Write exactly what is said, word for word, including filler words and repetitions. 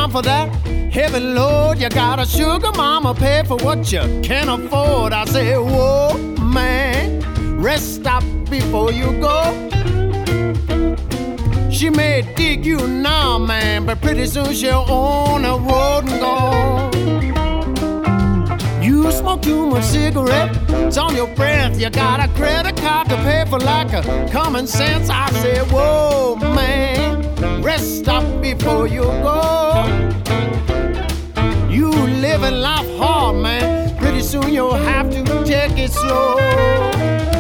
time for that heavy load. You got a sugar mama pay for what you can't afford. I say, whoa, man, rest stop before you go. She may dig you now, man, but pretty soon she'll own a road and go. You smoke too much cigarette, it's on your breath. You got a credit card to pay for like a common sense. I say, whoa, man, rest stop before you go. You living life hard, man. Pretty soon you'll have to take it slow.